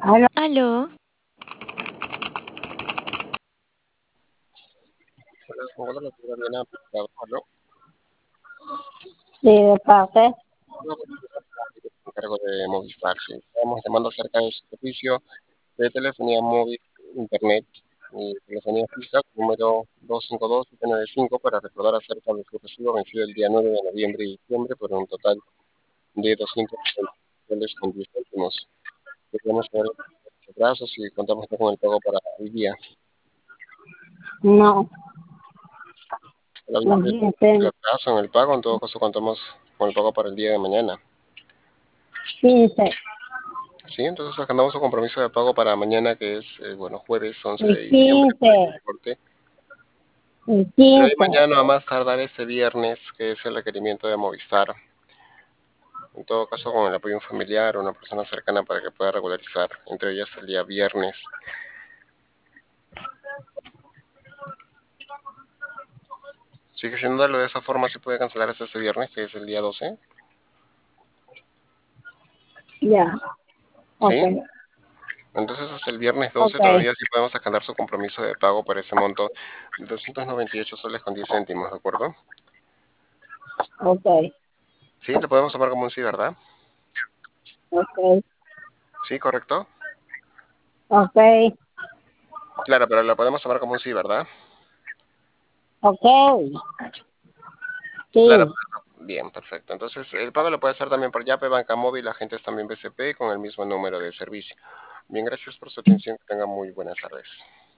Aló, Aló, Hola, hola, la señora Diana, ¿aló? sí, de parte. Hola, me encargo de Movistar, sí. Estamos llamando acerca de su servicio de telefonía móvil, internet y telefonía fija, número 252-795, para recordar acerca de su recibo vencido el día 9 de noviembre y diciembre por un total de 260 con 10 céntimos. Queremos saber los plazos y contamos con el pago para el día. No, Solamente lo el siento. atraso en el pago, en todo caso contamos con el pago para el día de mañana. 15, Sí, entonces agendamos un compromiso de pago para mañana, que es, bueno, jueves 11 el de diciembre, para que 15, se corte. el De ahí 15. mañana a más tardar este viernes, que es el requerimiento de Movistar. En todo caso, con el apoyo de un familiar o una persona cercana para que pueda regularizar, entre ellas el día viernes. Sigue siéndolo de esa forma, se puede cancelar hasta este viernes, que es el día 12. Ya, ok, ¿Sí? Entonces hasta el viernes 12 ok, todavía sí podemos agendar su compromiso de pago por ese monto de 298 soles con 10 céntimos, ¿de acuerdo? ok, Sí, lo podemos tomar como un sí, ¿verdad? ok, Sí, correcto. ok, Claro, pero lo podemos tomar como un sí, ¿verdad? ok, Claro, sí, bien, perfecto. Entonces, el pago lo puede hacer también por Yape, Banca Móvil, agentes también BCP con el mismo número de servicio. Bien, gracias por su atención. Que tengan muy buenas tardes.